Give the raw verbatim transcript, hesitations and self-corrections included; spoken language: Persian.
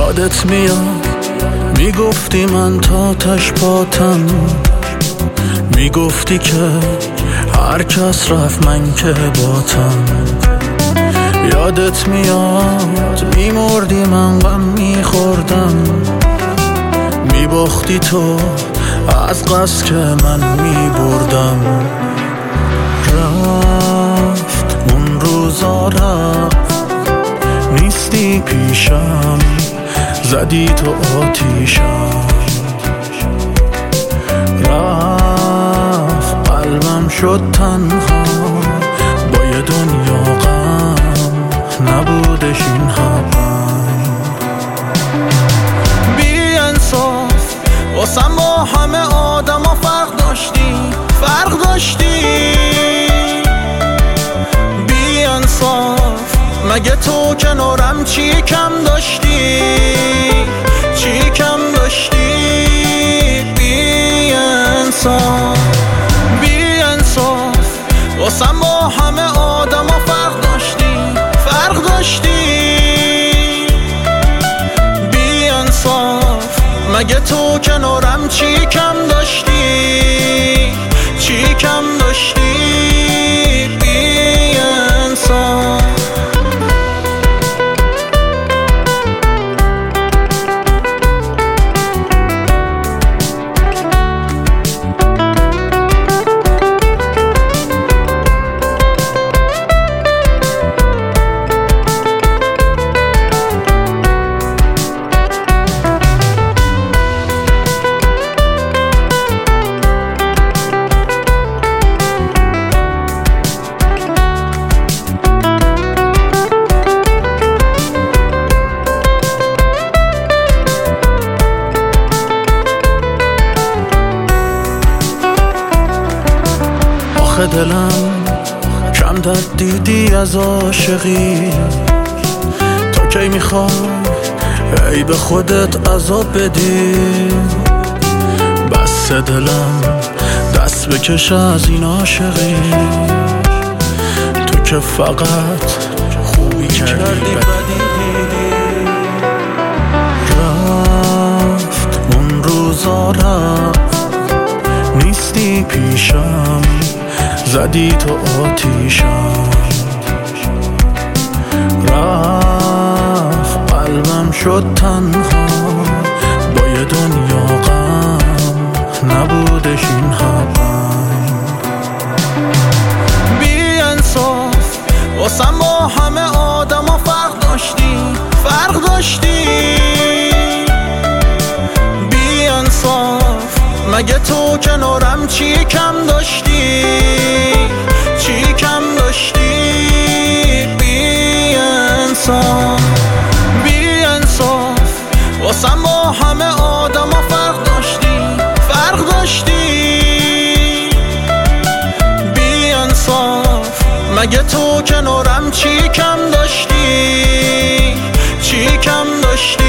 یادت میاد میگفتی من تا تش پاتم، میگفتی که هر کس رفت من که باتم. یادت میاد میمردی من غم میخوردم، میباختی تو از قصد که من میبردم. رفت اون روزا رفت، نیستی پیشم، زدی تو آتیشم. رفت قلبم شد تنها با یه دنیا غم، نبودش این هم. بی انصاف واسم با همه آدم ها فرق داشتی، فرق داشتی. بی انصاف مگه تو کنارم چی کم داشتی، چی کم داشتی. بی انصاف بی انصاف واسم با همه آدم ها فرق داشتی، فرق داشتی. بی انصاف مگه تو کنارم چی کم داشتی، چی کم داشتی. بی انصاف دلم کم درد دیدی از عاشقی، تا کی میخوای ای به خودت عذاب بدی. بس دلم دست بکش از این عاشقی، تو که فقط خوبی کردی بدی. رفت اون روزا رفت، نیستی پیشم، زدی تو آتیشم. رفت قلبم شد تنها با یه دنیا غم، نبودش این هم. بی انصاف واسم با همه آدم ها فرق داشتی، فرق داشتی. بی انصاف مگه تو کنارم چی کم داشتی، چی کم داشتی. بی انصاف بی انصاف واسم با همه آدم ها فرق داشتی، فرق داشتی. بی انصاف مگه تو کنارم چی کم داشتی، چی کم داشتی.